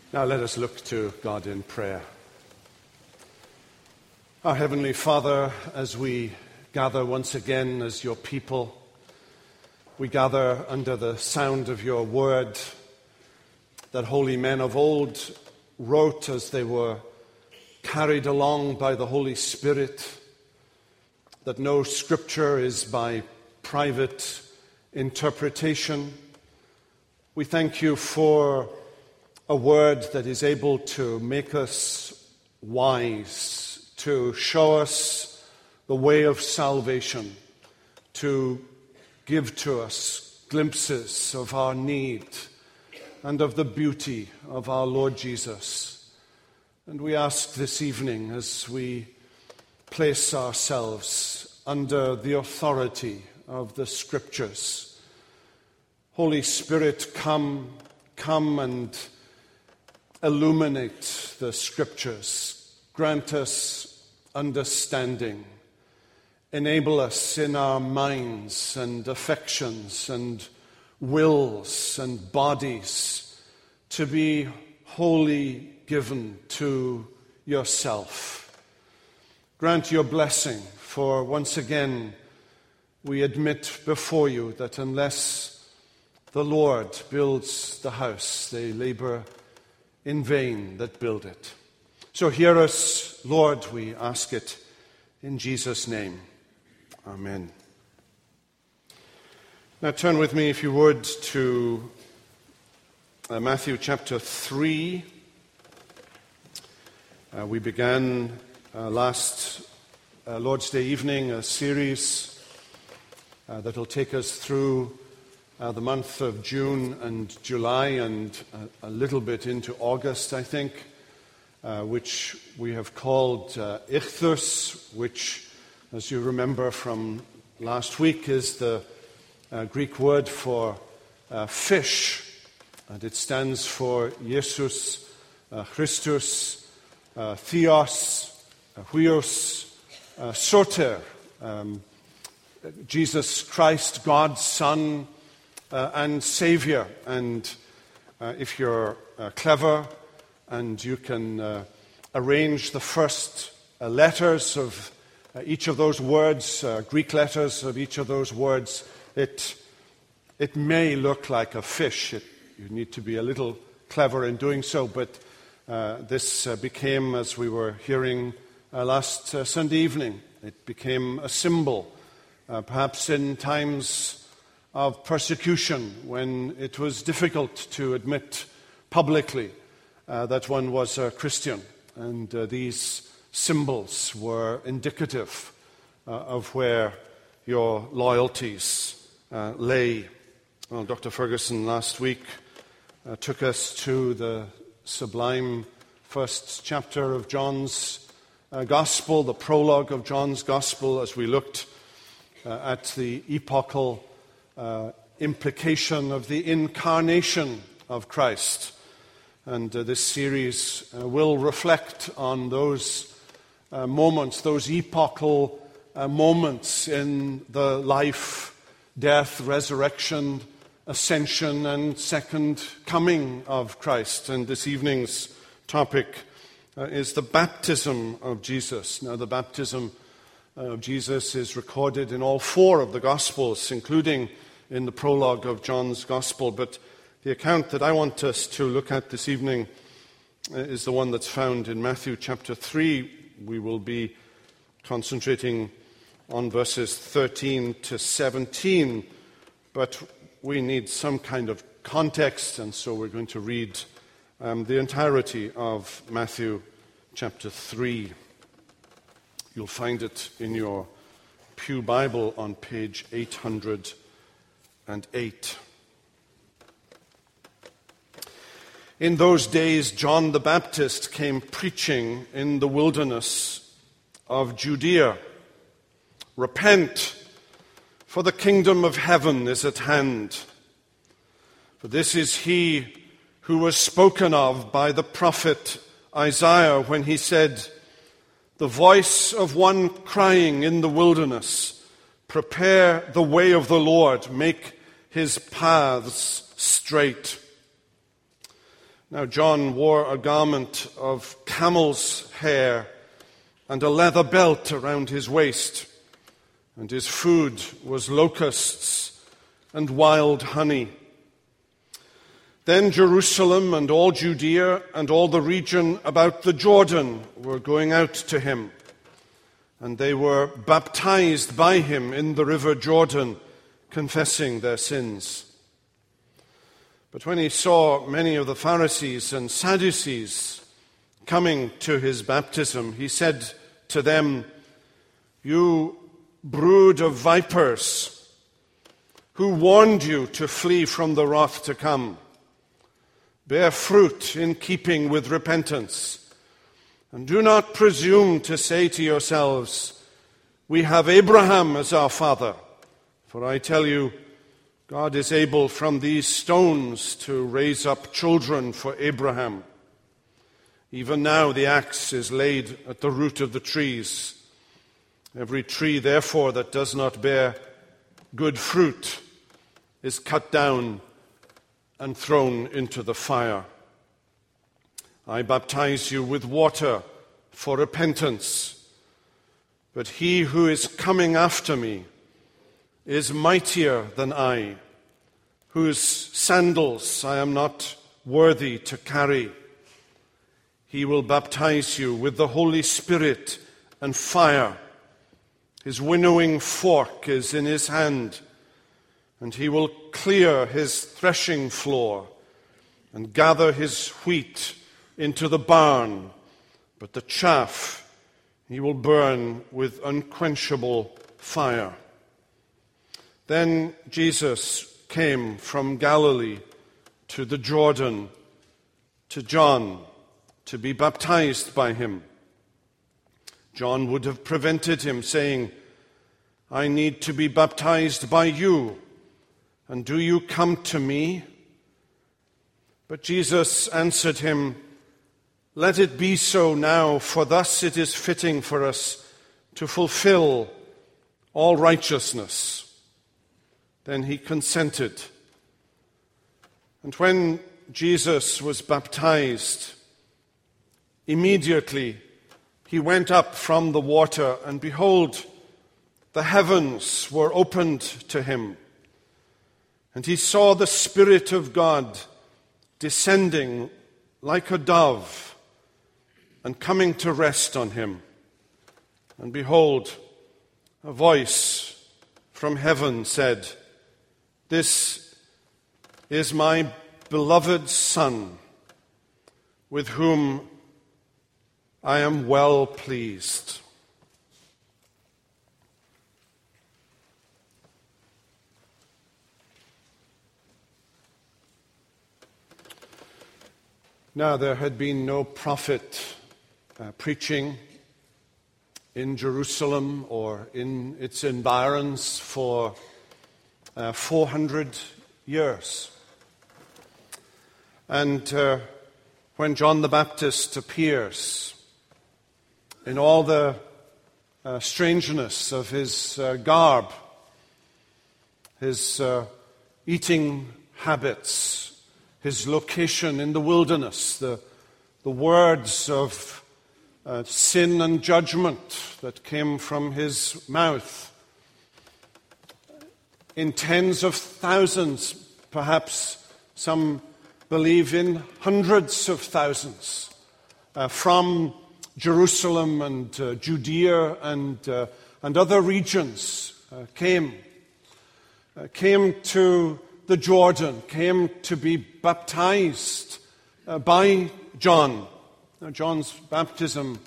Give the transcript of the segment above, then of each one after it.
Now let us look to God in prayer. Our Heavenly Father, as we gather once again as your people, we gather under the sound of your word that holy men of old wrote as they were carried along by the Holy Spirit, that no scripture is by private interpretation. We thank you for a word that is able to make us wise, to show us the way of salvation, to give to us glimpses of our need and of the beauty of our Lord Jesus. And we ask this evening, as we place ourselves under the authority of the Scriptures, Holy Spirit, come and illuminate the Scriptures. Grant us understanding. Enable us in our minds and affections and wills and bodies to be wholly given to yourself. Grant your blessing, for once again we admit before you that unless the Lord builds the house, they labor in vain that build it. So hear us, Lord, we ask it in Jesus' name. Amen. Now turn with me, if you would, to Matthew chapter 3. We began last Lord's Day evening a series that will take us through the month of June and July and a little bit into August, I think, which we have called Ichthus, which, as you remember from last week, is the Greek word for fish, and it stands for Jesus, Christus, Theos, Huios, Soter, Jesus Christ, God's Son and Savior. And if you're clever and you can arrange the first letters of each of those words, Greek letters of each of those words, it may look like a fish. You need to be a little clever in doing so, but this became, as we were hearing last Sunday evening, it became a symbol, perhaps in times of persecution, when it was difficult to admit publicly that one was a Christian. And these symbols were indicative of where your loyalties lay. Well, Dr. Ferguson last week took us to the sublime first chapter of John's Gospel, the prologue of John's Gospel, as we looked at the epochal implication of the incarnation of Christ. And this series will reflect on those moments, those epochal moments in the life, death, resurrection, ascension, and second coming of Christ. And this evening's topic is the baptism of Jesus. Now, the baptism of Jesus is recorded in all four of the Gospels, including in the prologue of John's Gospel. But the account that I want us to look at this evening is the one that's found in Matthew chapter 3. We will be concentrating on verses 13 to 17, but we need some kind of context, and so we're going to read the entirety of Matthew chapter 3. You'll find it in your Pew Bible on page 808. In those days, John the Baptist came preaching in the wilderness of Judea. Repent, for the kingdom of heaven is at hand. For this is he who was spoken of by the prophet Isaiah when he said, "The voice of one crying in the wilderness, prepare the way of the Lord, make his paths straight." Now John wore a garment of camel's hair and a leather belt around his waist, and his food was locusts and wild honey. Then Jerusalem and all Judea and all the region about the Jordan were going out to him, and they were baptized by him in the river Jordan, confessing their sins. But when he saw many of the Pharisees and Sadducees coming to his baptism, he said to them, "You brood of vipers, who warned you to flee from the wrath to come? Bear fruit in keeping with repentance, and do not presume to say to yourselves, 'We have Abraham as our father.' For I tell you, God is able from these stones to raise up children for Abraham. Even now the axe is laid at the root of the trees. Every tree, therefore, that does not bear good fruit is cut down and thrown into the fire. I baptize you with water for repentance, but he who is coming after me is mightier than I, whose sandals I am not worthy to carry. He will baptize you with the Holy Spirit and fire. His winnowing fork is in his hand, and he will clear his threshing floor and gather his wheat into the barn, but the chaff he will burn with unquenchable fire." Then Jesus came from Galilee to the Jordan to John to be baptized by him. John would have prevented him, saying, "I need to be baptized by you, and do you come to me?" But Jesus answered him, "Let it be so now, for thus it is fitting for us to fulfill all righteousness." Then he consented. And when Jesus was baptized, immediately he went up from the water, and behold, the heavens were opened to him. And he saw the Spirit of God descending like a dove and coming to rest on him. And behold, a voice from heaven said, "This is my beloved Son, with whom I am well pleased." Now, there had been no prophet preaching in Jerusalem or in its environs for 400 years. And when John the Baptist appears, in all the strangeness of his garb, his eating habits, his location in the wilderness, the words of sin and judgment that came from his mouth, in tens of thousands, perhaps some believe in hundreds of thousands, from Jerusalem and Judea and other regions came to the Jordan, came to be baptized by John. Now, John's baptism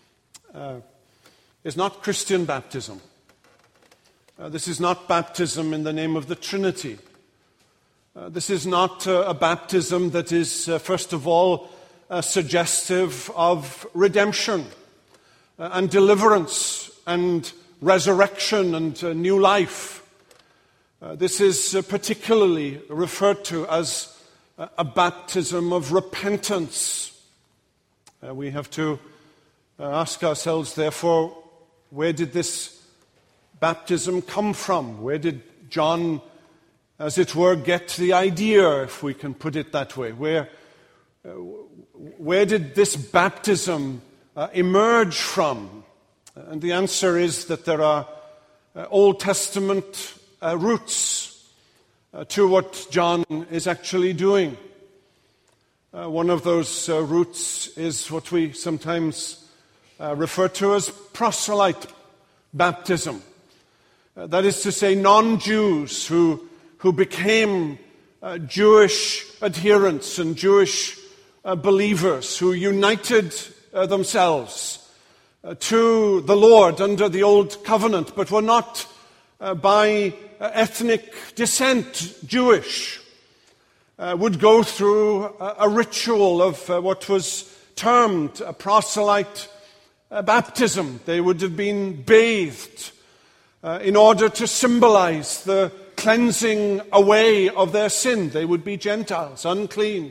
is not Christian baptism. This is not baptism in the name of the Trinity. This is not a baptism that is, first of all, suggestive of redemption and deliverance and resurrection and new life. This is particularly referred to as a baptism of repentance. We have to ask ourselves, therefore, where did this baptism come from? Where did John, as it were, get the idea, if we can put it that way? Where where did this baptism emerge from? And the answer is that there are Old Testament roots to what John is actually doing. One of those roots is what we sometimes refer to as proselyte baptism. That is to say, non-Jews who became Jewish adherents and Jewish believers who united themselves to the Lord under the Old Covenant, but were not by ethnic descent Jewish, would go through a ritual of what was termed a proselyte baptism. They would have been bathed in order to symbolize the cleansing away of their sin. They would be Gentiles, unclean,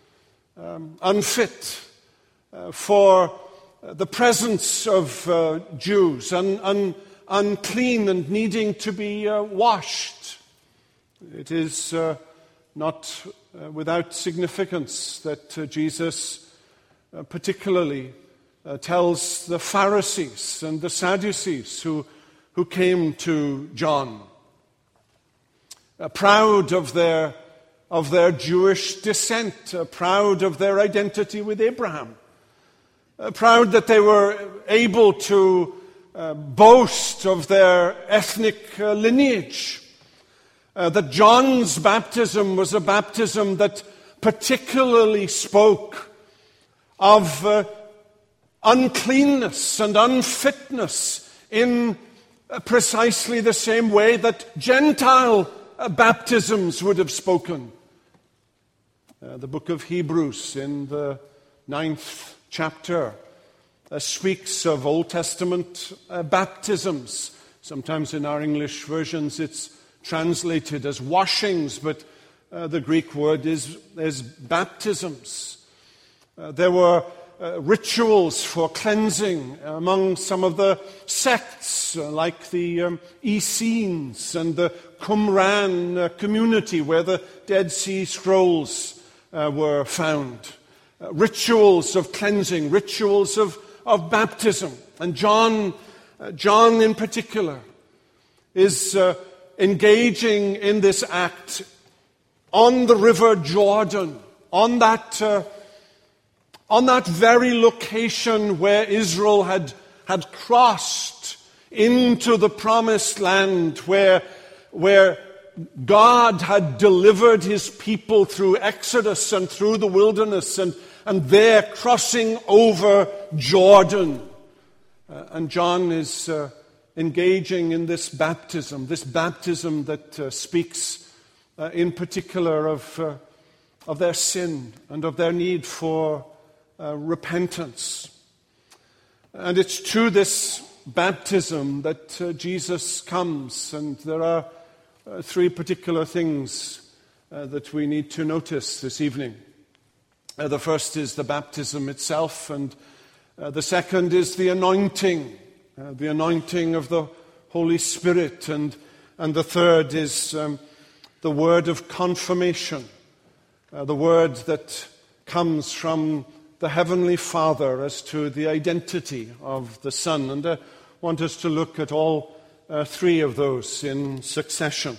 unfit for the presence of Jews, unclean and needing to be washed. It is not without significance that Jesus particularly tells the Pharisees and the Sadducees who came to John, proud of their Jewish descent, proud of their identity with Abraham, proud that they were able to boast of their ethnic lineage, that John's baptism was a baptism that particularly spoke of uncleanness and unfitness in precisely the same way that Gentile baptisms would have spoken. The book of Hebrews in the 9th chapter speaks of Old Testament baptisms. Sometimes in our English versions it's translated as washings, but the Greek word is baptisms. There were rituals for cleansing among some of the sects, like the Essenes and the Qumran community, where the Dead Sea Scrolls were found. Rituals of cleansing, rituals of baptism. And John in particular is engaging in this act on the river Jordan, on that very location where Israel had crossed into the promised land, where God had delivered his people through Exodus and through the wilderness, and there crossing over Jordan. And John is engaging in this baptism that speaks in particular of their sin and of their need for repentance. And it's to this baptism that Jesus comes, and there are three particular things that we need to notice this evening. The first is the baptism itself, and the second is the anointing of the Holy Spirit, and the third is the word of confirmation, the word that comes from the Heavenly Father as to the identity of the Son. And I want us to look at all three of those in succession.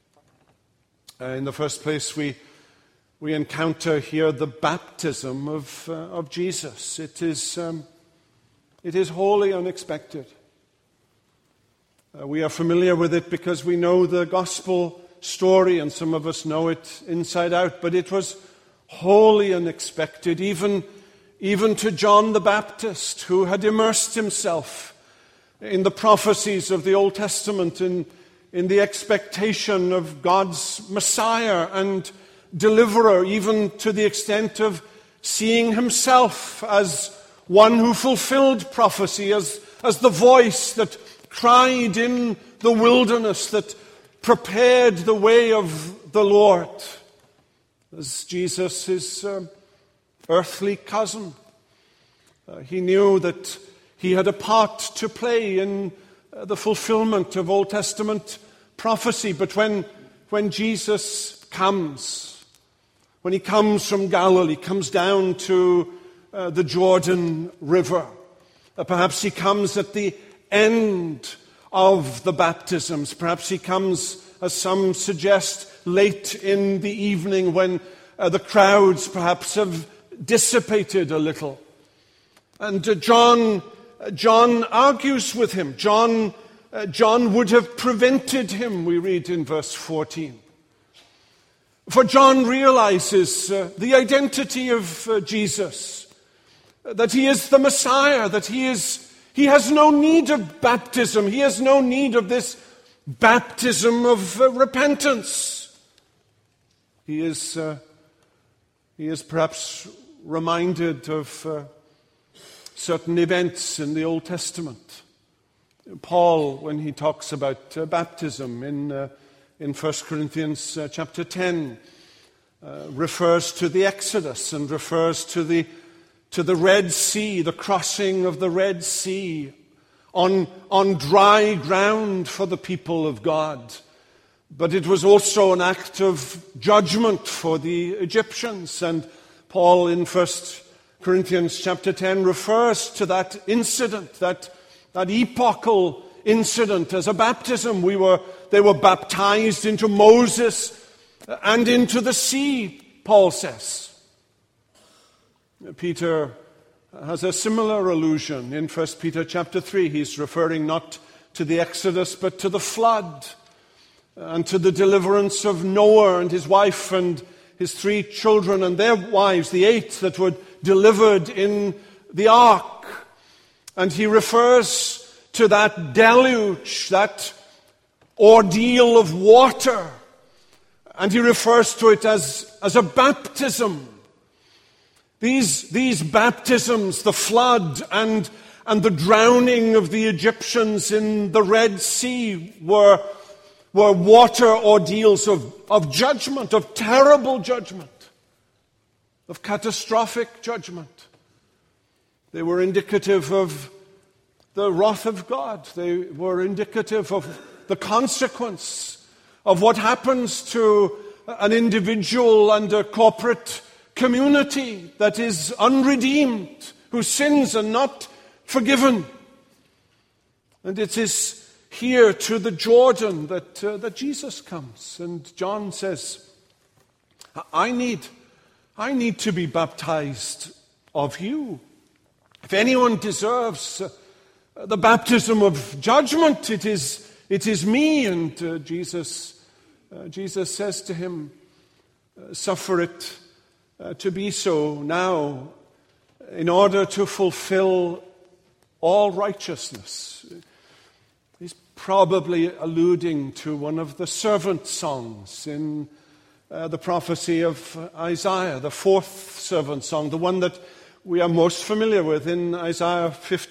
In the first place, we encounter here the baptism of Jesus. It is wholly unexpected. We are familiar with it because we know the gospel story, and some of us know it inside out, but it was wholly unexpected, even to John the Baptist, who had immersed himself in the prophecies of the Old Testament, in the expectation of God's Messiah and deliverer, even to the extent of seeing himself as one who fulfilled prophecy, as the voice that cried in the wilderness, that prepared the way of the Lord, as Jesus, his earthly cousin. He knew that he had a part to play in the fulfillment of Old Testament prophecy. But when Jesus comes, when he comes from Galilee, comes down to the Jordan River. Perhaps he comes at the end of the baptisms. Perhaps he comes, as some suggest, late in the evening when the crowds perhaps have dissipated a little. And John argues with him. John would have prevented him, we read in verse 14. For John realizes the identity of Jesus, that he is the Messiah, that he has no need of baptism. He has no need of this baptism of repentance. He is perhaps reminded of certain events in the Old Testament. Paul, when he talks about baptism in 1 Corinthians chapter 10, refers to the Exodus and refers to the Red Sea, the crossing of the Red Sea on dry ground for the people of God. But it was also an act of judgment for the Egyptians. And Paul in 1 Corinthians chapter 10 refers to that incident, that epochal incident as a baptism. They were baptized into Moses and into the sea, Paul says. Peter has a similar allusion in 1 Peter chapter 3. He's referring not to the Exodus but to the flood and to the deliverance of Noah and his wife and his 3 children and their wives, the 8 that were delivered in the ark. And he refers to that deluge, that ordeal of water, and he refers to it as a baptism. These baptisms, the flood and the drowning of the Egyptians in the Red Sea were water ordeals of judgment, of terrible judgment, of catastrophic judgment. They were indicative of the wrath of God. They were indicative of the consequence of what happens to an individual and a corporate community that is unredeemed, whose sins are not forgiven. And it is here to the Jordan that Jesus comes. And John says, I need to be baptized of you. If anyone deserves the baptism of judgment, it is me. And Jesus says to him, suffer it to be so now, in order to fulfill all righteousness. He's probably alluding to one of the servant songs in the prophecy of Isaiah, the 4th servant song, the one that we are most familiar with in Isaiah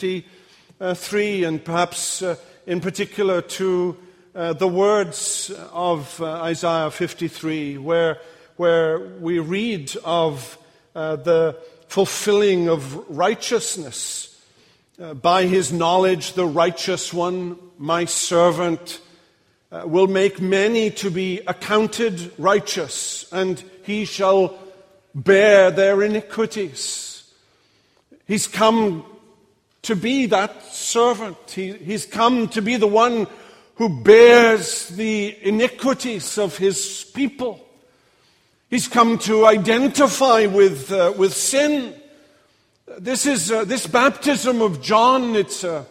53, and perhaps in particular to the words of Isaiah 53, where we read of the fulfilling of righteousness. By his knowledge, the righteous one, my servant, will make many to be accounted righteous, and he shall bear their iniquities. He's come to be that servant. He's come to be the one who bears the iniquities of his people. He's come to identify with sin. This baptism of John, it's a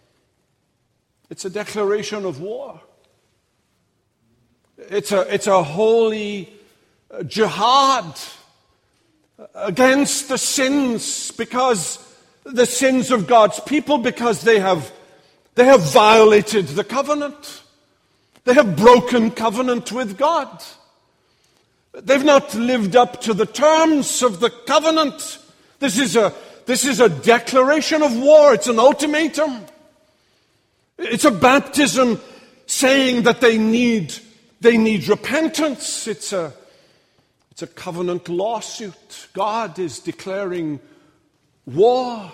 declaration of war. It's a holy jihad against the sins, because the sins of God's people, because they have violated the covenant. They have broken covenant with God. They've not lived up to the terms of the covenant. This is a declaration of war. It's an ultimatum. It's a baptism saying that they need repentance. It's a covenant lawsuit. God is declaring war.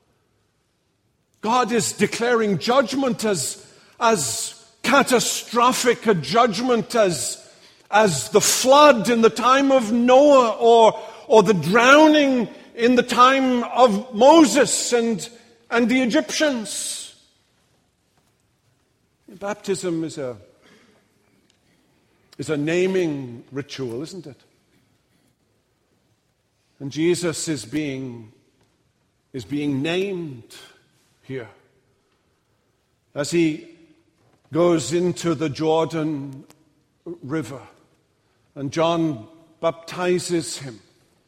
God is declaring judgment as catastrophic a judgment as as the flood in the time of Noah, or the drowning in the time of Moses and the Egyptians. Baptism is a naming ritual, isn't it? And Jesus is being named here as he goes into the Jordan River, and John baptizes him.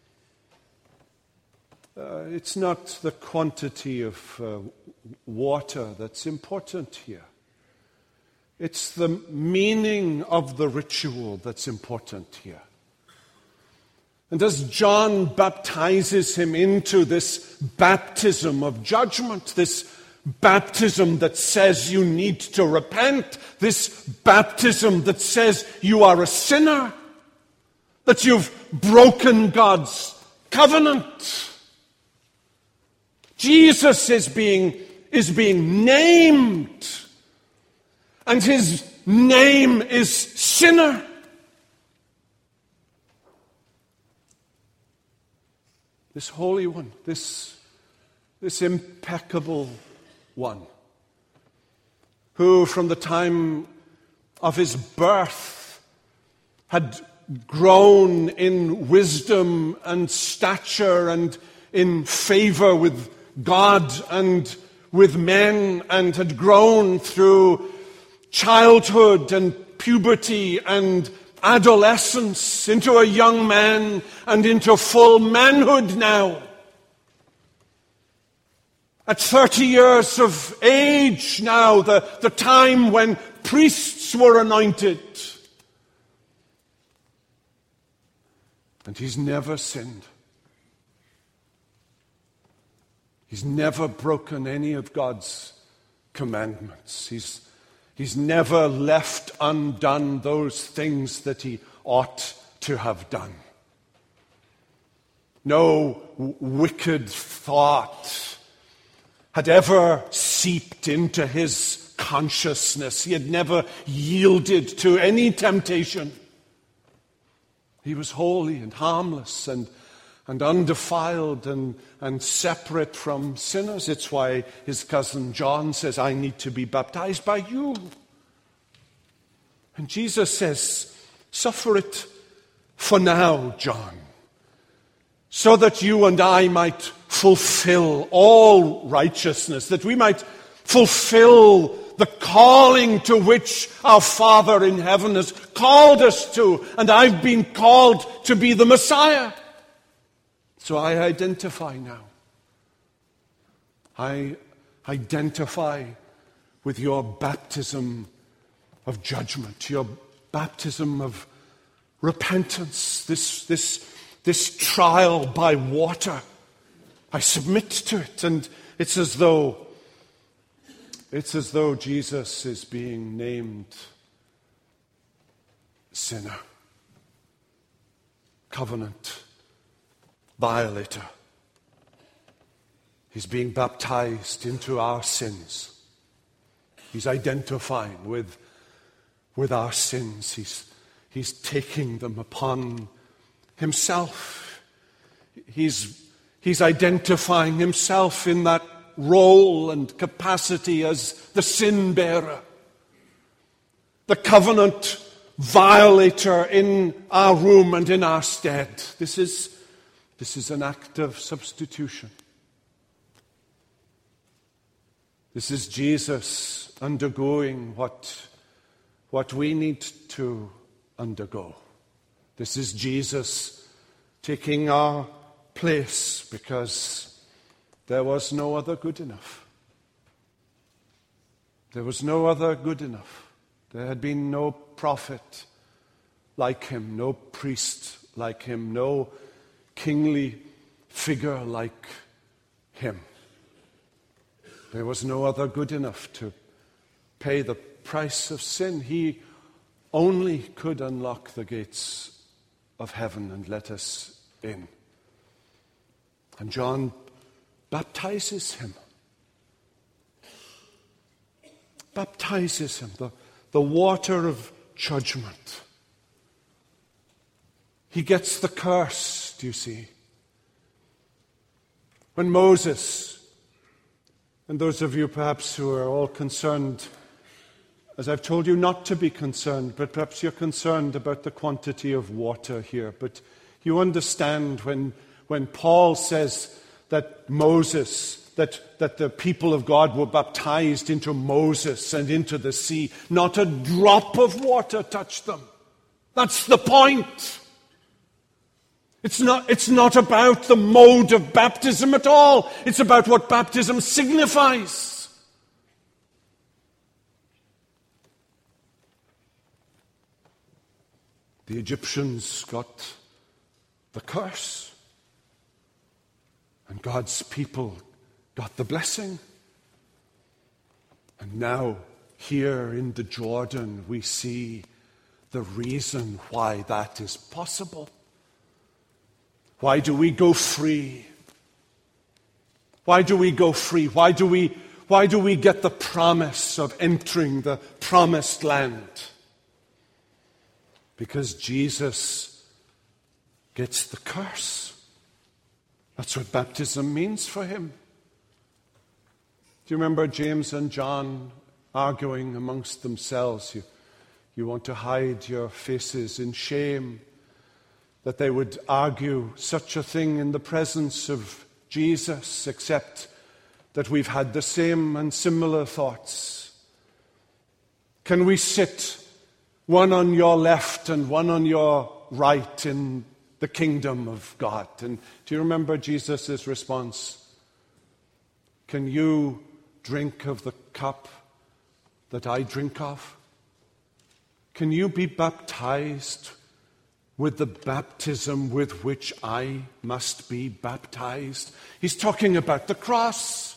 It's not the quantity of water that's important here. It's the meaning of the ritual that's important here. And as John baptizes him into this baptism of judgment, this baptism that says you need to repent, this baptism that says you are a sinner, that you've broken God's covenant, Jesus is being named, and his name is sinner. This holy one, this impeccable one, who from the time of his birth had grown in wisdom and stature and in favor with God and with men, and had grown through childhood and puberty and adolescence into a young man and into full manhood now. At 30 years of age now, the time when priests were anointed. And he's never sinned. He's never broken any of God's commandments. He's never left undone those things that he ought to have done. No wicked thought had ever seeped into his consciousness. He had never yielded to any temptation. He was holy and harmless and undefiled and separate from sinners. It's why his cousin John says, I need to be baptized by you. And Jesus says, suffer it for now, John, so that you and I might fulfill all righteousness, that we might fulfill the calling to which our Father in heaven has called us to. And I've been called to be the Messiah. So I identify now. I identify with your baptism of judgment, your baptism of repentance, this trial by water. I submit to it, and it's as though Jesus is being named sinner, covenant violator. He's being baptized into our sins. He's identifying with our sins. He's taking them upon himself. He's identifying himself in that role and capacity as the sin bearer, the covenant violator in our room and in our stead. This is an act of substitution. This is Jesus undergoing what we need to undergo. This is Jesus taking our place because there was no other good enough. There was no other good enough. There had been no prophet like him, no priest like him, no kingly figure like him. There was no other good enough to pay the price of sin. He only could unlock the gates of heaven and let us in. And John baptizes him. Baptizes him. The water of judgment he gets the curse, do you see? When Moses, and those of you perhaps who are all concerned, as I've told you not to be concerned, but perhaps you're concerned about the quantity of water here. But you understand when Paul says that Moses, that the people of God were baptized into Moses and into the sea, not a drop of water touched them. That's the point. It's not about the mode of baptism at all. It's about what baptism signifies. The Egyptians got the curse, and God's people got the blessing. And now, here in the Jordan, we see the reason why that is possible. Why do we go free? Why do we go free? Why do we get the promise of entering the promised land? Because Jesus gets the curse. That's what baptism means for him. Do you remember James and John arguing amongst themselves? You want to hide your faces in shame that they would argue such a thing in the presence of Jesus, except that we've had the same and similar thoughts. Can we sit one on your left and one on your right in the kingdom of God? And do you remember Jesus' response? Can you drink of the cup that I drink of? Can you be baptized with the baptism with which I must be baptized? He's talking about the cross.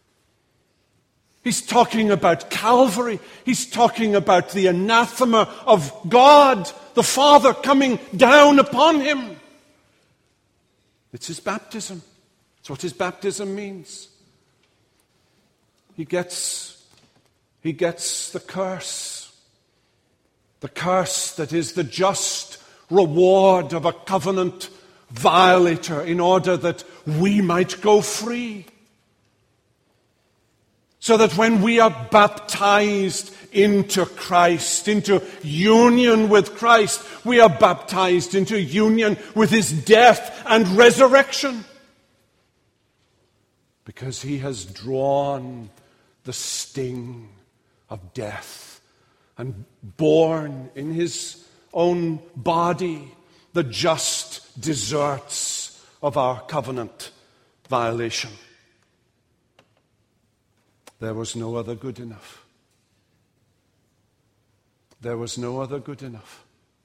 He's talking about Calvary. He's talking about the anathema of God, the Father, coming down upon him. It's his baptism. It's what his baptism means. He gets the curse. The curse that is the just reward of a covenant violator in order that we might go free. So that when we are baptized into Christ, into union with Christ, we are baptized into union with his death and resurrection. Because he has drawn the sting of death and borne in his own body the just deserts of our covenant violation. There was no other good enough. There was no other good enough.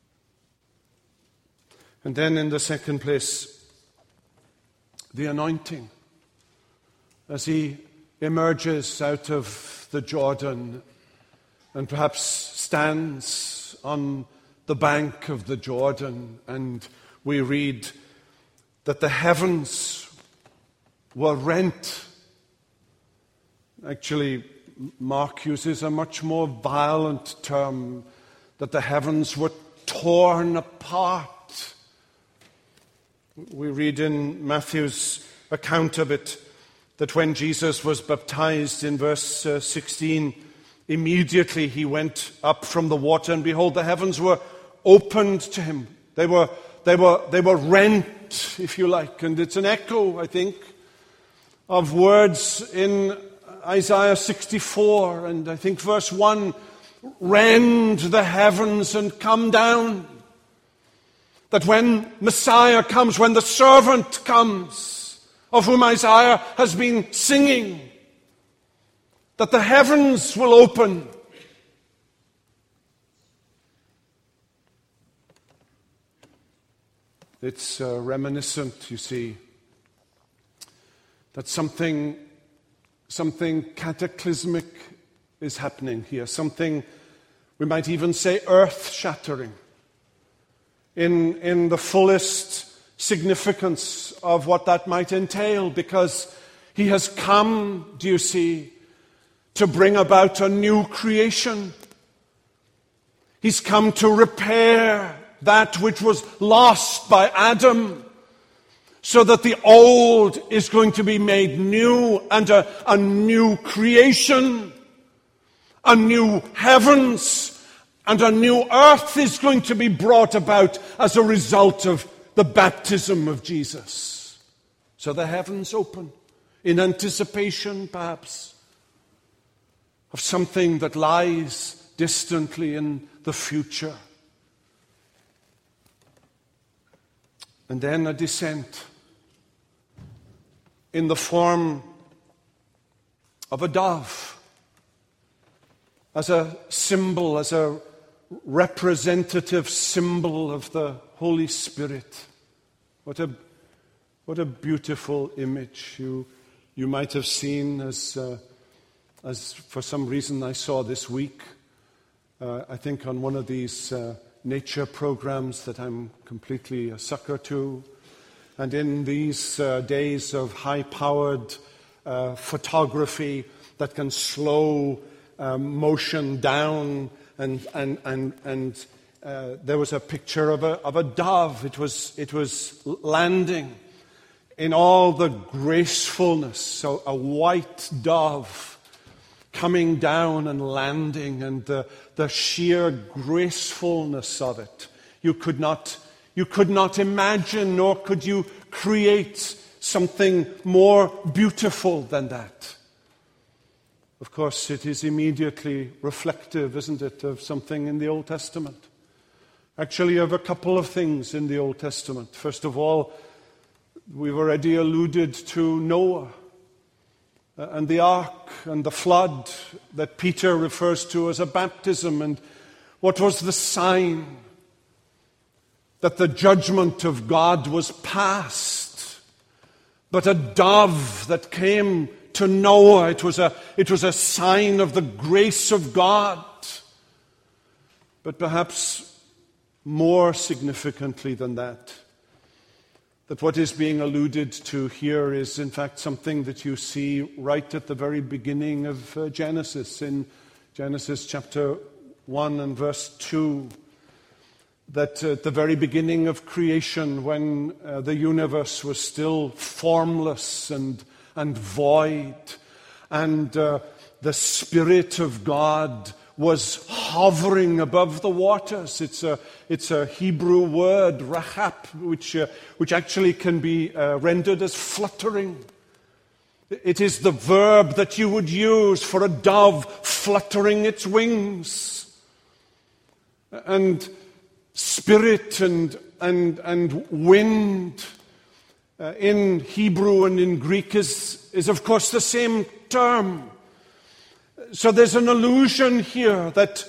And then in the second place, the anointing. As he emerges out of the Jordan and perhaps stands on the bank of the Jordan, and we read that the heavens were rent. Actually, Mark uses a much more violent term, that the heavens were torn apart. We read in Matthew's account of it that when Jesus was baptized in verse 16, immediately he went up from the water, and behold, the heavens were opened to him. They were rent, if you like. And it's an echo, I think, of words in Isaiah 64, and I think verse 1, rend the heavens and come down. That when Messiah comes, when the servant comes, of whom Isaiah has been singing, that the heavens will open. It's reminiscent, you see, that something cataclysmic is happening here. Something, we might even say, earth-shattering in the fullest significance of what that might entail, because he has come, do you see, to bring about a new creation. He's come to repair that which was lost by Adam, so that the old is going to be made new, and a new creation, a new heavens, and a new earth is going to be brought about as a result of the baptism of Jesus. So the heavens open in anticipation, perhaps, of something that lies distantly in the future. And then a descent in the form of a dove, as a symbol, as a representative symbol of the Holy Spirit. What a beautiful image. You might have seen, as for some reason I saw this week, I think on one of these nature programs that I'm completely a sucker to. And in these days of high-powered photography that can slow motion down, and there was a picture of a dove. It was landing in all the gracefulness. So a white dove coming down and landing, and the sheer gracefulness of it. You could not imagine, nor could you create something more beautiful than that. Of course, it is immediately reflective, isn't it, of something in the Old Testament. Actually, of a couple of things in the Old Testament. First of all, we've already alluded to Noah and the ark and the flood that Peter refers to as a baptism. And what was the sign that the judgment of God was past? But a dove that came to Noah. It was a sign of the grace of God. But perhaps more significantly than that what is being alluded to here is in fact something that you see right at the very beginning of Genesis, in Genesis chapter 1 and verse 2. That at the very beginning of creation, when the universe was still formless and void, and the Spirit of God was hovering above the waters. It's a Hebrew word, rahab, which actually can be rendered as fluttering. It is the verb that you would use for a dove fluttering its wings. And spirit and wind in Hebrew and in Greek is of course the same term. So there's an allusion here that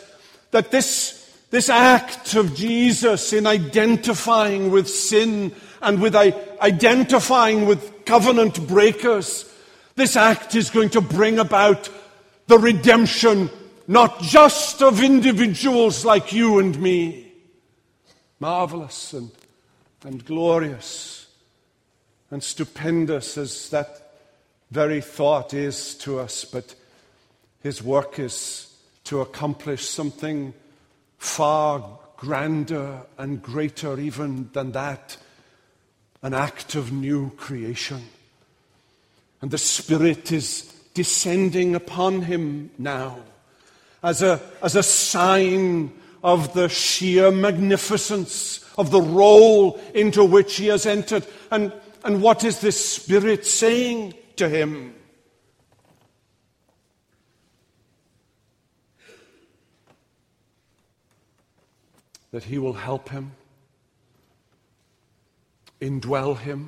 this act of Jesus in identifying with sin and with identifying with covenant breakers, this act is going to bring about the redemption not just of individuals like you and me. Marvelous and glorious and stupendous as that very thought is to us, but His work is to accomplish something far grander and greater even than that, an act of new creation. And the Spirit is descending upon him now as a sign of the sheer magnificence of the role into which he has entered. And what is this Spirit saying to him? That he will help him, indwell him,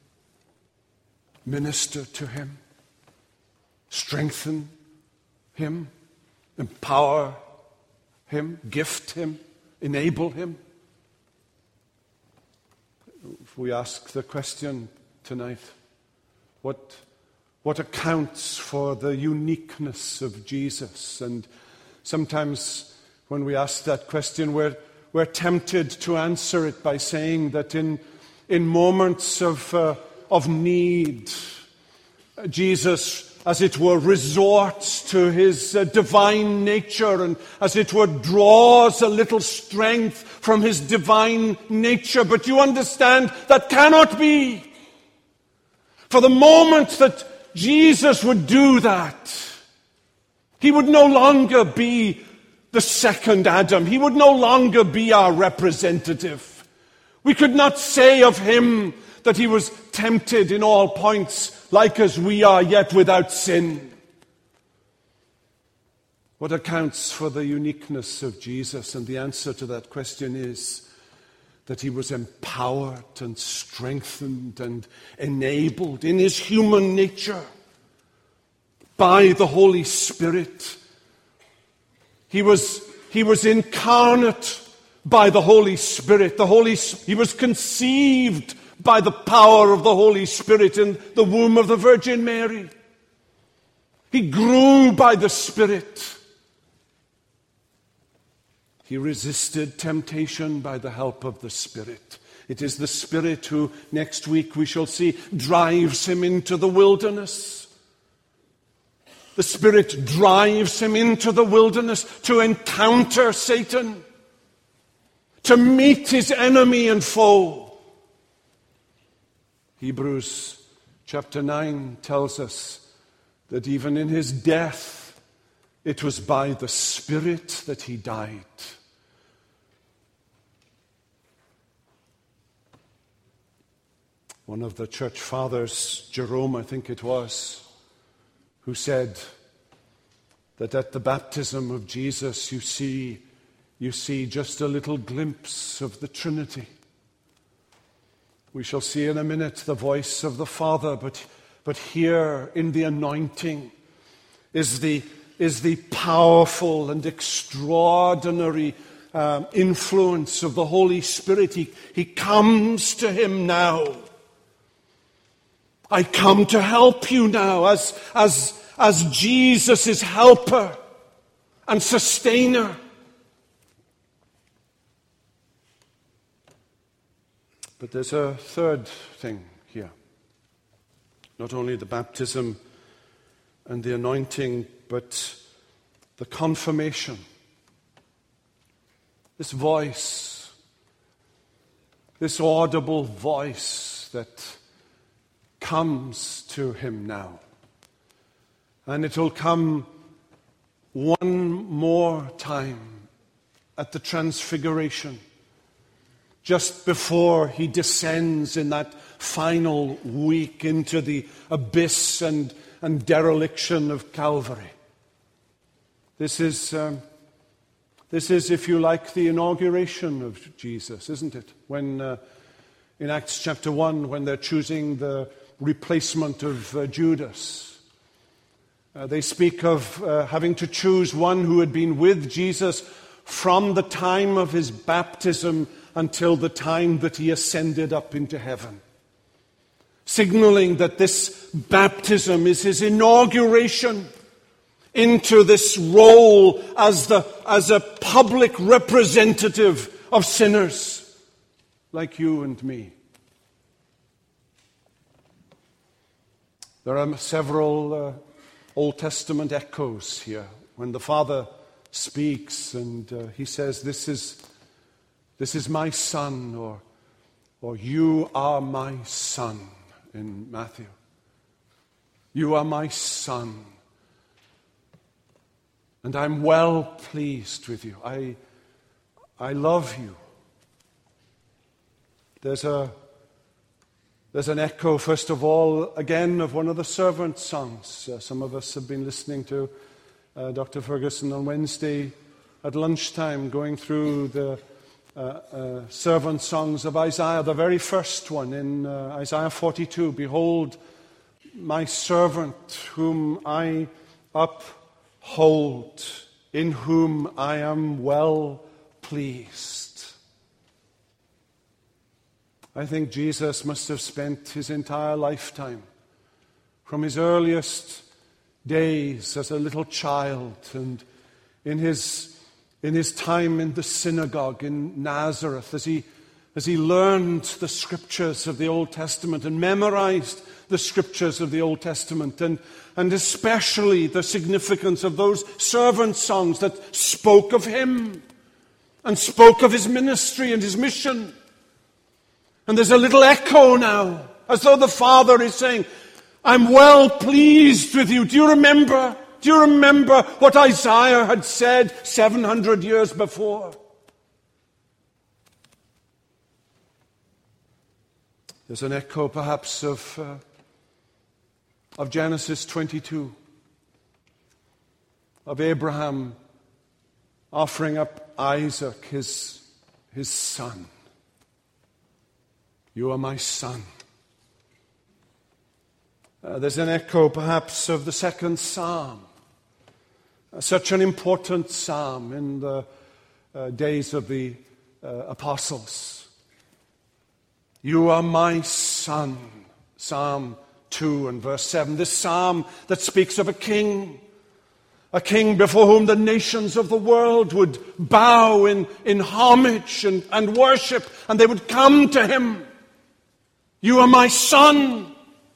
minister to him, strengthen him, empower him, gift him, enable him. If we ask the question tonight, what accounts for the uniqueness of Jesus? And sometimes when we ask that question, we're tempted to answer it by saying that in moments of need, Jesus as it were, resorts to his divine nature and, as it were, draws a little strength from his divine nature. But you understand that cannot be. For the moment that Jesus would do that, he would no longer be the second Adam. He would no longer be our representative. We could not say of him that he was tempted in all points like as we are, yet without sin. What accounts for the uniqueness of Jesus? And the answer to that question is that he was empowered and strengthened and enabled in his human nature by the Holy Spirit. He was incarnate by the Holy Spirit. He was conceived by the power of the Holy Spirit in the womb of the Virgin Mary. He grew by the Spirit. He resisted temptation by the help of the Spirit. It is the Spirit who, next week we shall see, drives him into the wilderness. The Spirit drives him into the wilderness to encounter Satan, to meet his enemy and foe. Hebrews chapter 9 tells us that even in his death, it was by the Spirit that he died. One of the church fathers, Jerome, I think it was, who said that at the baptism of Jesus you see just a little glimpse of the Trinity. We shall see in a minute the voice of the Father, but here in the anointing is the powerful and extraordinary influence of the Holy Spirit. He comes to him now. I come to help you now as Jesus' helper and sustainer. But there's a third thing here. Not only the baptism and the anointing, but the confirmation. This voice, this audible voice that comes to him now. And it will come one more time at the Transfiguration, just before he descends in that final week into the abyss and dereliction of Calvary. This is, if you like, the inauguration of Jesus, isn't it? When in Acts chapter 1, when they're choosing the replacement of Judas, they speak of having to choose one who had been with Jesus from the time of his baptism until the time that he ascended up into heaven, signaling that this baptism is his inauguration into this role as a public representative of sinners like you and me. There are several Old Testament echoes here when the Father speaks and he says, this is my son, or you are my son in Matthew. You are my son, and I'm well pleased with you. I love you. There's an echo, first of all, again, of one of the servant songs. Some of us have been listening to Dr. Ferguson on Wednesday at lunchtime, going through the servant songs of Isaiah, the very first one in Isaiah 42. Behold, my servant whom I uphold, in whom I am well pleased. I think Jesus must have spent his entire lifetime, from his earliest days as a little child and in his time in the synagogue in Nazareth, as he learned the scriptures of the Old Testament and memorized the scriptures of the Old Testament, and especially the significance of those servant songs that spoke of him and spoke of his ministry and his mission. And there's a little echo now, as though the Father is saying, I'm well pleased with you. Do you remember? Do you remember what Isaiah had said 700 years before? There's an echo perhaps of Genesis 22, of Abraham offering up Isaac, his son. You are my son. There's an echo perhaps of the second psalm, such an important psalm in the days of the apostles. You are my son, Psalm 2 and verse 7. This psalm that speaks of a king before whom the nations of the world would bow in homage and worship, and they would come to him. You are my son.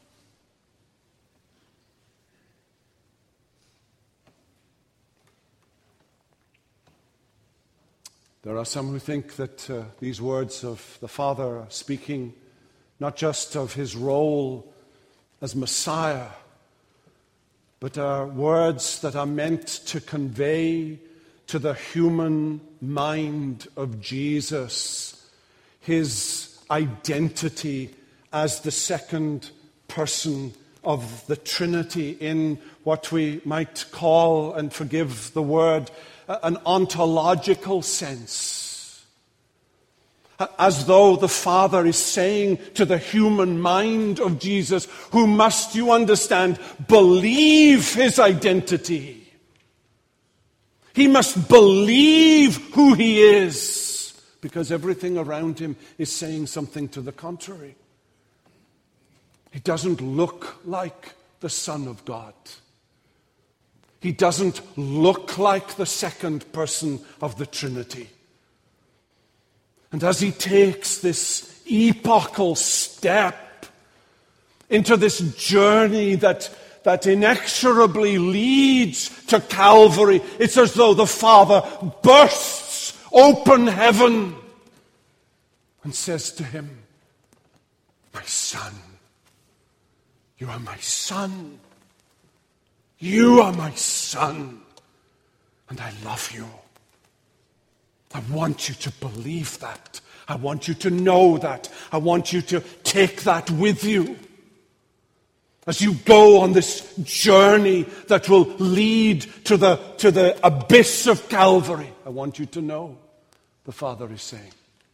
There are some who think that these words of the Father are speaking not just of his role as Messiah, but are words that are meant to convey to the human mind of Jesus his identity as the second person of the Trinity in what we might call, and forgive the word, an ontological sense. As though the Father is saying to the human mind of Jesus, who must, you understand, believe his identity. He must believe who he is, because everything around him is saying something to the contrary. He doesn't look like the Son of God. He doesn't look like the second person of the Trinity. And as he takes this epochal step into this journey that inexorably leads to Calvary, it's as though the Father bursts open heaven and says to him, my son, you are my son. You are my son, and I love you. I want you to believe that. I want you to know that. I want you to take that with you as you go on this journey that will lead to the abyss of Calvary. I want you to know, the Father is saying,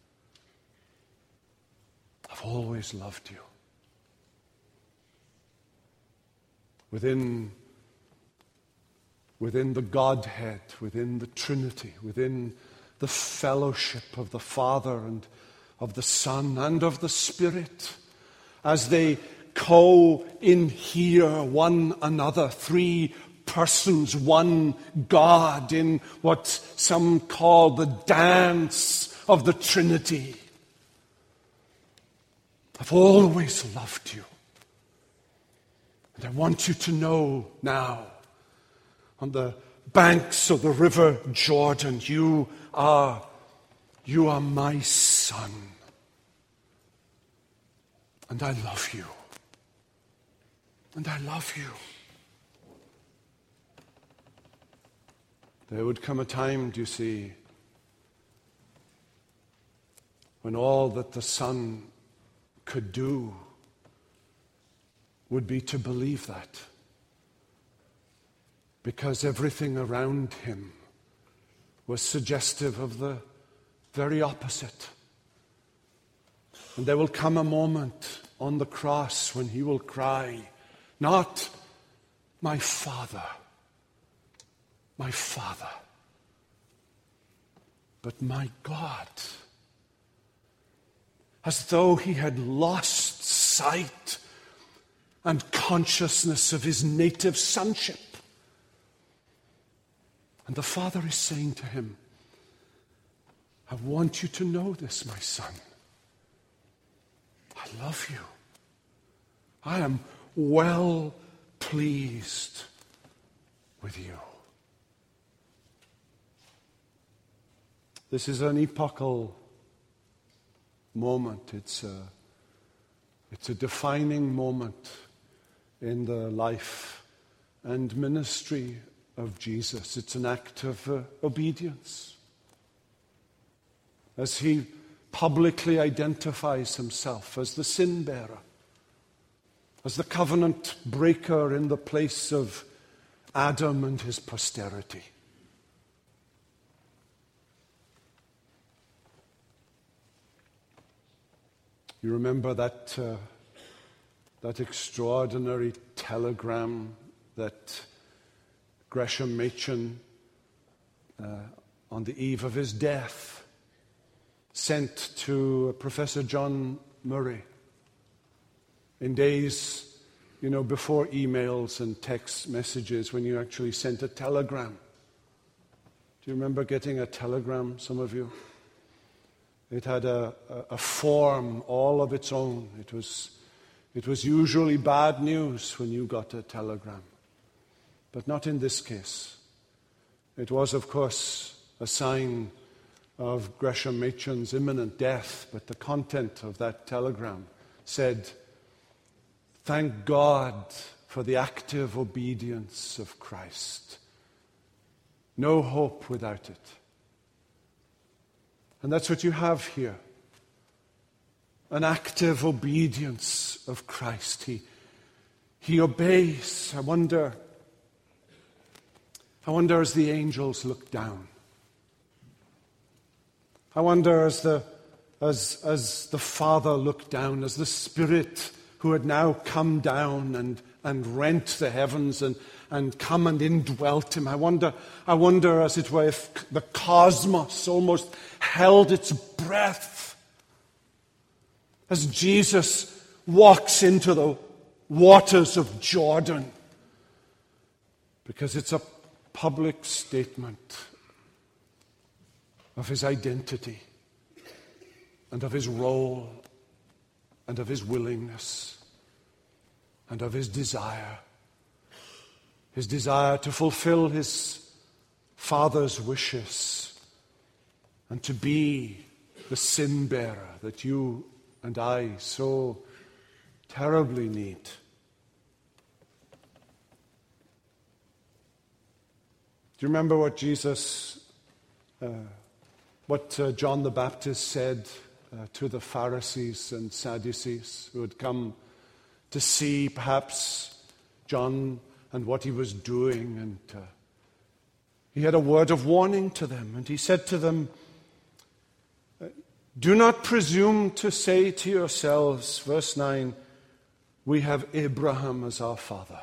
I've always loved you. Within the Godhead, within the Trinity, within the fellowship of the Father and of the Son and of the Spirit, as they co-inhere one another, three persons, one God, in what some call the dance of the Trinity. I've always loved you. And I want you to know now, on the banks of the river Jordan, you are my son. And I love you. And I love you. There would come a time, do you see, when all that the Son could do would be to believe that. Because everything around him was suggestive of the very opposite. And there will come a moment on the cross when he will cry, not my Father, but my God. As though he had lost sight and consciousness of his native sonship. And the Father is saying to him, I want you to know this, my son. I love you. I am well pleased with you. This is an epochal moment. It's a defining moment in the life and ministry of Jesus. It's an act of obedience. As he publicly identifies himself as the sin bearer, as the covenant breaker in the place of Adam and his posterity. You remember that extraordinary telegram that Gresham Machen, on the eve of his death, sent to Professor John Murray in days, before emails and text messages, when you actually sent a telegram. Do you remember getting a telegram, some of you? It had a form all of its own. It was usually bad news when you got a telegram, but not in this case. It was, of course, a sign of Gresham Machen's imminent death, but the content of that telegram said, "Thank God for the active obedience of Christ. No hope without it." And that's what you have here. An active obedience of Christ. He obeys. I wonder as the angels look down. I wonder as the Father looked down, as the Spirit who had now come down and rent the heavens and come and indwelt him. I wonder as it were if the cosmos almost held its breath as Jesus walks into the waters of Jordan, because it's a public statement of his identity and of his role and of his willingness and of his desire to fulfill his Father's wishes and to be the sin bearer that you and I so terribly need. Do you remember what John the Baptist said to the Pharisees and Sadducees who had come to see perhaps John and what he was doing? And he had a word of warning to them, and he said to them, "Do not presume to say to yourselves," verse 9, "we have Abraham as our father."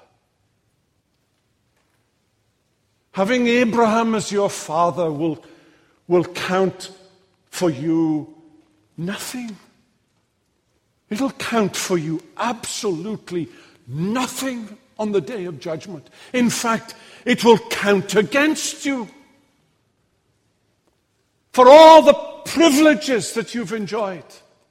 Having Abraham as your father will count for you nothing. It'll count for you absolutely nothing on the day of judgment. In fact, it will count against you for all the privileges that you've enjoyed.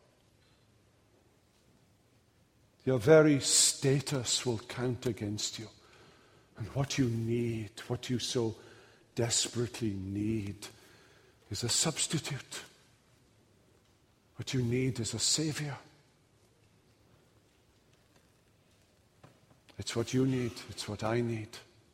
Your very status will count against you. And what you need, what you so desperately need, is a substitute. What you need is a Savior. It's what you need. It's what I need.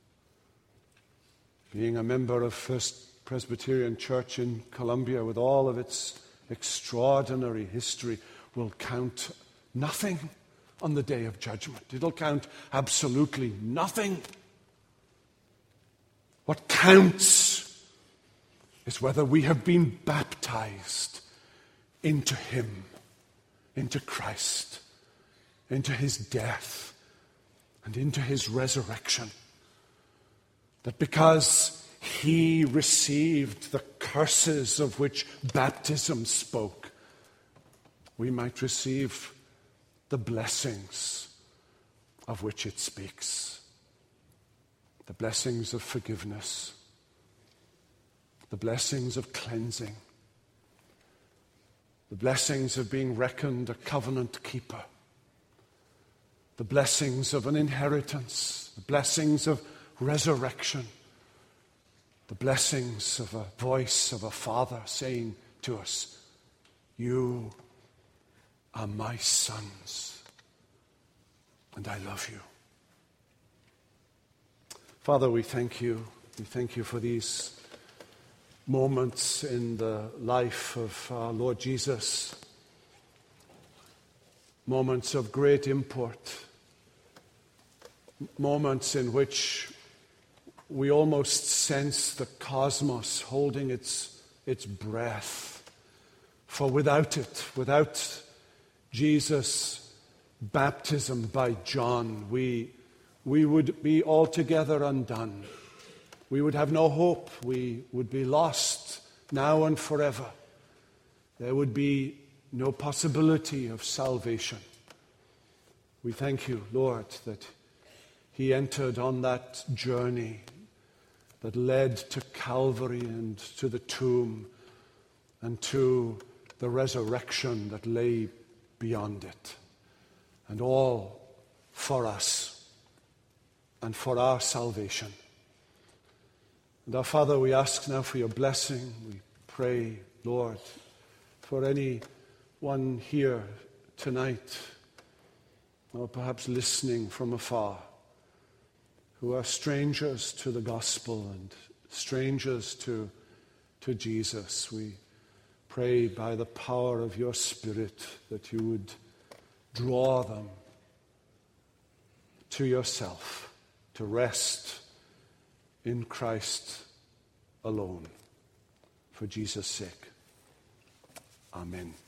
Being a member of First Presbyterian Church in Columbia, with all of its extraordinary history, will count nothing on the day of judgment. It'll count absolutely nothing. What counts is whether we have been baptized into Him, into Christ, into His death, and into His resurrection. That because He received the curses of which baptism spoke, we might receive the blessings of which it speaks. The blessings of forgiveness, the blessings of cleansing, the blessings of being reckoned a covenant keeper, the blessings of an inheritance, the blessings of resurrection, the blessings of a voice of a Father saying to us, "You are my sons, and I love you." Father, we thank you. We thank you for these moments in the life of our Lord Jesus, moments of great import, moments in which we almost sense the cosmos holding its breath. For without it, without Jesus' baptism by John, we would be altogether undone. We would have no hope. We would be lost now and forever. There would be no possibility of salvation. We thank you, Lord, that he entered on that journey that led to Calvary and to the tomb and to the resurrection that lay beyond it. And all for us and for our salvation. And our Father, we ask now for your blessing. We pray, Lord, for anyone here tonight, or perhaps listening from afar, who are strangers to the gospel and strangers to Jesus. We pray by the power of your Spirit that you would draw them to yourself, to rest in Christ alone. For Jesus' sake. Amen.